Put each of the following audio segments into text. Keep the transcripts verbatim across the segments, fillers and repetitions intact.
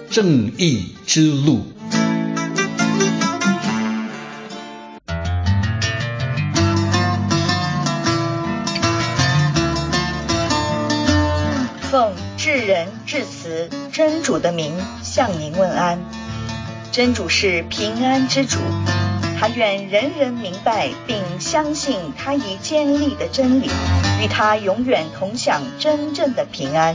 正义之路。 奉至仁至慈真主的名向您问安。真主是平安之主，他愿人人明白并相信他已建立的真理，与他永远同享真正的平安。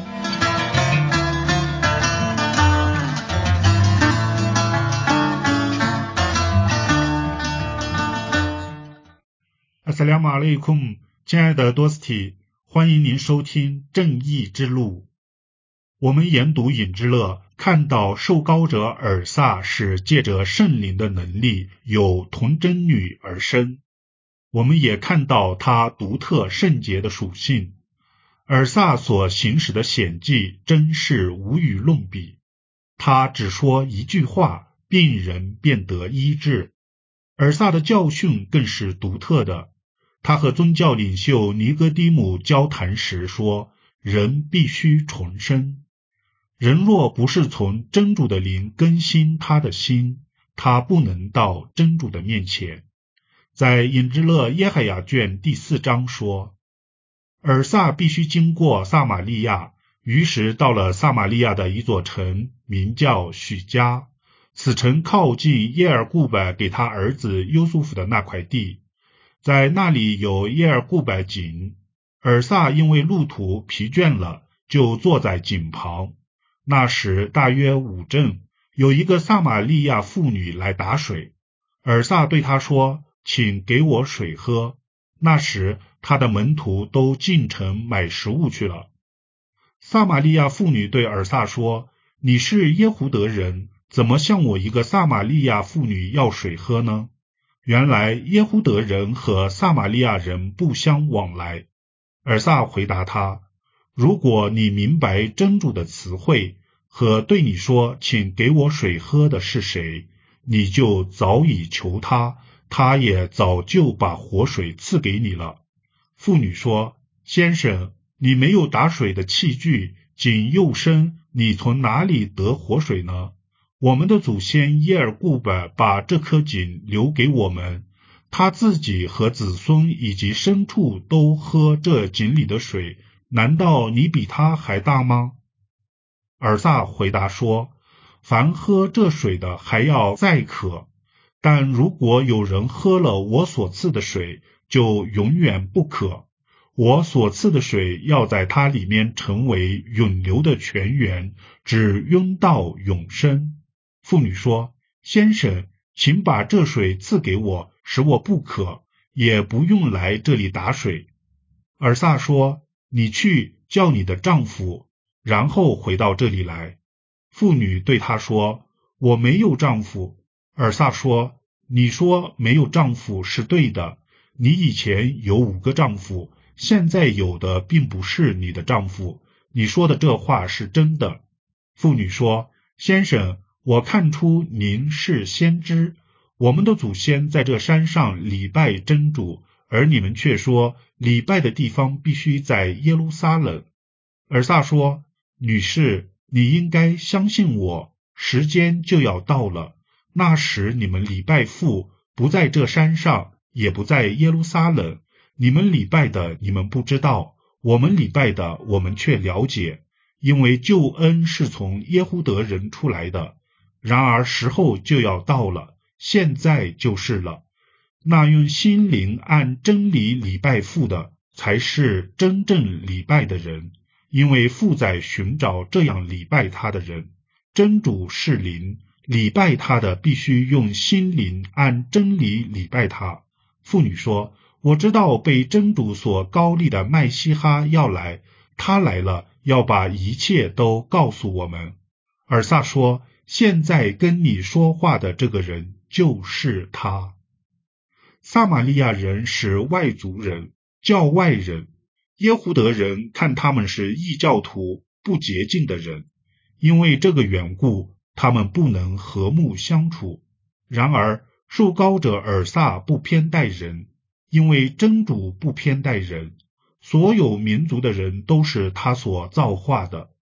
阿萨拉姆阿雷库姆，亲爱的多斯提，欢迎您收听正义之路。我们研读隐之勒，看到受膏者尔萨是借着圣灵的能力有童贞女而生，我们也看到他独特圣洁的属性。尔萨所行使的显迹真是无与论比，他只说一句话，病人便得医治。尔萨的教训更是独特的，他和宗教领袖尼哥底母交谈时说，人必须重生。人若不是从真主的灵更新他的心，他不能到真主的面前。在隐之勒耶海亚卷第四章说，尔萨必须经过撒玛利亚，于是到了撒玛利亚的一座城，名叫许加。此城靠近耶尔顾柏给他儿子优素夫的那块地，在那里有耶尔顾柏井。尔萨因为路途疲倦了，就坐在井旁。那时大约午正，有一个撒玛利亚妇女来打水。尔萨对她说，请给我水喝。那时他的门徒都进城买食物去了。撒玛利亚妇女对尔萨说，你是耶胡德人，怎么向我一个撒玛利亚妇女要水喝呢？原来耶胡德人和撒玛利亚人不相往来。尔萨回答他，如果你明白真主的词汇和对你说请给我水喝的是谁，你就早已求他，他也早就把活水赐给你了。妇女说，先生，你没有打水的器具，井又深，你从哪里得活水呢？我们的祖先耶尔顾柏把这颗井留给我们，他自己和子孙以及牲畜都喝这井里的水，难道你比他还大吗？尔萨回答说，凡喝这水的还要再渴，但如果有人喝了我所赐的水，就永远不渴。我所赐的水要在它里面成为永流的泉源，直涌到永生。妇女说，先生，请把这水赐给我，使我不渴，也不用来这里打水。尔萨说，你去叫你的丈夫，然后回到这里来。妇女对他说，我没有丈夫。尔萨说，你说没有丈夫是对的，你以前有五个丈夫，现在有的并不是你的丈夫，你说的这话是真的。妇女说，先生，我看出您是先知，我们的祖先在这山上礼拜真主，而你们却说礼拜的地方必须在耶路撒冷。尔萨说，女士，你应该相信我，时间就要到了，那时你们礼拜父不在这山上，也不在耶路撒冷。你们礼拜的你们不知道，我们礼拜的我们却了解，因为救恩是从耶胡德人出来的。然而时候就要到了，现在就是了。那用心灵按真理礼拜父的，才是真正礼拜的人，因为父在寻找这样礼拜他的人。真主是灵，礼拜他的必须用心灵按真理礼拜他。妇女说，我知道被真主所膏立的麦西哈要来，他来了，要把一切都告诉我们。尔萨说，现在跟你说话的这个人就是他。撒玛利亚人是外族人，教外人，耶胡德人看他们是异教徒，不洁净的人，因为这个缘故，他们不能和睦相处。然而受膏者尔萨不偏待人，因为真主不偏待人，所有民族的人都是他所造化的。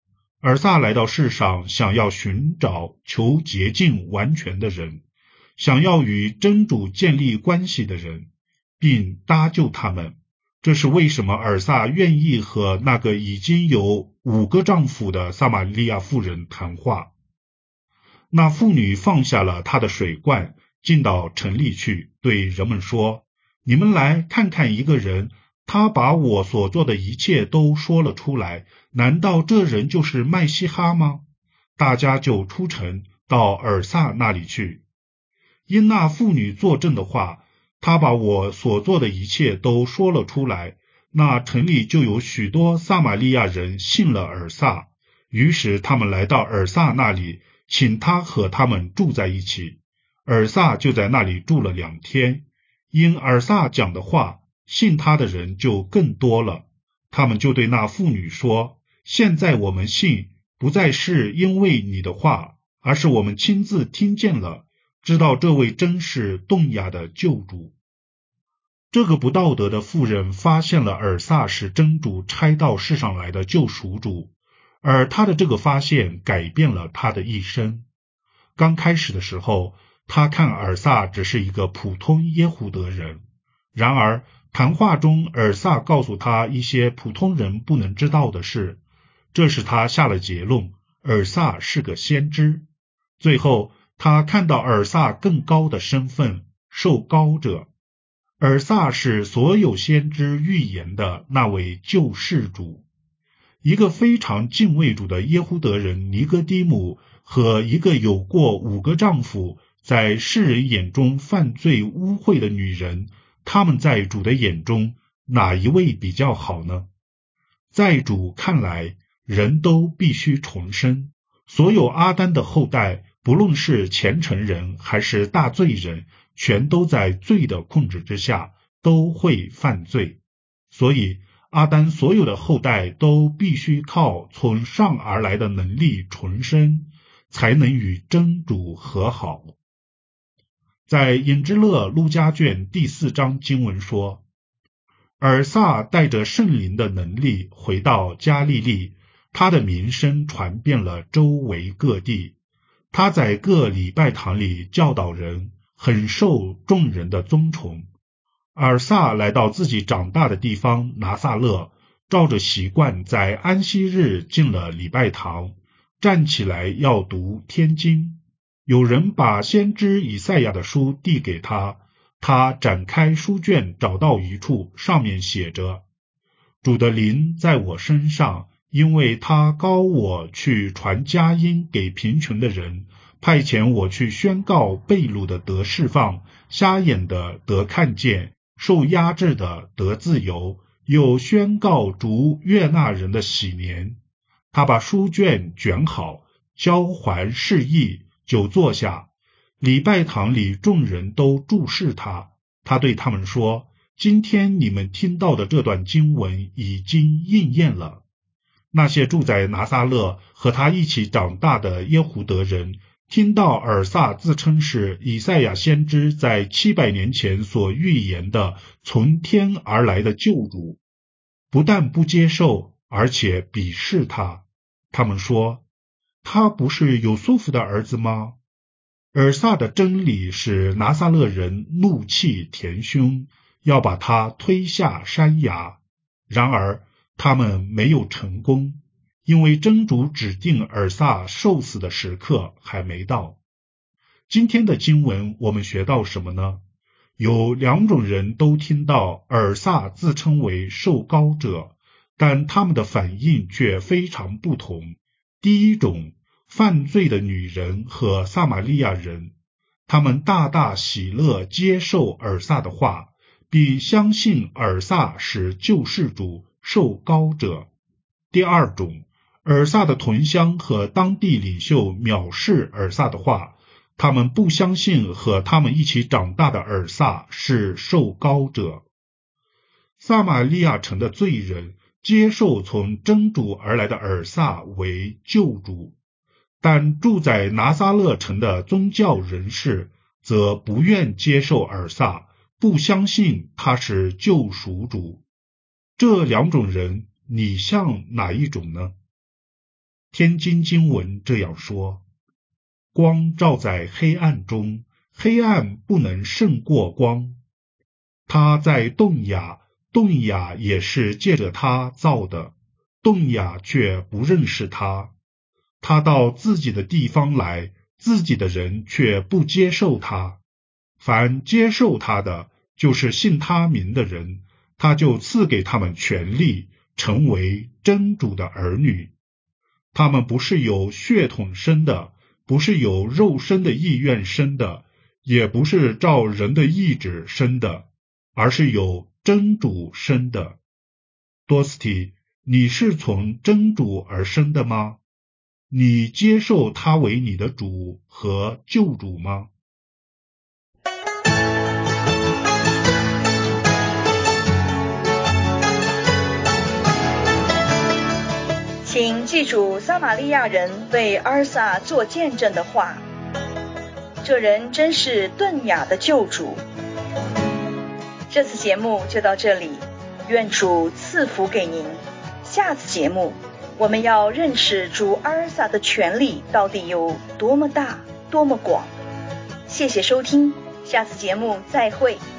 尔撒来到世上，想要寻找求洁净完全的人，想要与真主建立关系的人，并搭救他们。这是为什么尔撒愿意和那个已经有五个丈夫的撒玛利亚妇人谈话。那妇女放下了她的水罐，进到城里去，对人们说：你们来看看一个人，他把我所做的一切都说了出来，难道这人就是麦西哈吗？大家就出城到尔撒那里去。因那妇女作证的话，他把我所做的一切都说了出来，那城里就有许多撒玛利亚人信了尔撒，于是他们来到尔撒那里，请他和他们住在一起。尔撒就在那里住了两天，因尔撒讲的话，信他的人就更多了。他们就对那妇女说：现在我们信，不再是因为你的话，而是我们亲自听见了，知道这位真是东亚的救主。这个不道德的妇人发现了尔撒是真主差到世上来的救赎主，而他的这个发现改变了他的一生。刚开始的时候，他看尔撒只是一个普通耶胡德人，然而谈话中尔撒告诉他一些普通人不能知道的事，这使他下了结论，尔撒是个先知。最后他看到尔撒更高的身份，受膏者。尔撒是所有先知预言的那位救世主。一个非常敬畏主的耶胡德人尼哥底母和一个有过五个丈夫，在世人眼中犯罪污秽的女人，他们在主的眼中哪一位比较好呢？在主看来，人都必须重生。所有阿丹的后代，不论是虔诚人还是大罪人，全都在罪的控制之下，都会犯罪。所以阿丹所有的后代都必须靠从上而来的能力重生，才能与真主和好。在隐之勒路加卷第四章经文说，尔撒带着圣灵的能力回到加利利，他的名声传遍了周围各地。他在各礼拜堂里教导人，很受众人的尊崇。尔撒来到自己长大的地方拿撒勒，照着习惯在安息日进了礼拜堂，站起来要读天经。有人把先知以赛亚的书递给他，他展开书卷，找到一处，上面写着：主的灵在我身上，因为他膏我去传佳音给贫穷的人，派遣我去宣告被掳的得释放，瞎眼的得看见，受压制的得自由，又宣告主悦纳人的喜年。他把书卷卷好，交还示意，就坐下。礼拜堂里众人都注视他，他对他们说：今天你们听到的这段经文已经应验了。那些住在拿撒勒和他一起长大的耶胡德人，听到尔撒自称是以赛亚先知在七百年前所预言的从天而来的救主，不但不接受，而且鄙视他。他们说：他不是有苏弗的儿子吗？尔撒的真理使拿撒勒人怒气填胸，要把他推下山崖。然而他们没有成功，因为真主指定尔撒受死的时刻还没到。今天的经文我们学到什么呢？有两种人都听到尔撒自称为受膏者，但他们的反应却非常不同。第一种，犯罪的女人和撒玛利亚人，他们大大喜乐接受尔撒的话，并相信尔撒是救世主受膏者。第二种，尔撒的同乡和当地领袖藐视尔撒的话，他们不相信和他们一起长大的尔撒是受膏者。撒玛利亚城的罪人接受从真主而来的尔撒为救主，但住在拿撒勒城的宗教人士则不愿接受尔撒，不相信他是救赎主。这两种人，你像哪一种呢？ 天经经文这样说：光照在黑暗中，黑暗不能胜过光。他在洞雅，洞雅也是借着他造的，洞雅却不认识他。他到自己的地方来，自己的人却不接受他。凡接受他的，就是信他名的人，他就赐给他们权力，成为真主的儿女。他们不是有血统生的，不是有肉身的意愿生的，也不是照人的意志生的，而是有真主生的。多斯蒂，你是从真主而生的吗？你接受他为你的主和救主吗？ 请记住撒玛利亚人为阿尔撒做见证的话，这人真是顿雅的救主。这次节目就到这里，愿主赐福给您。下次节目我们要认识主阿尔撒的权力到底有多么大多么广。谢谢收听，下次节目再会。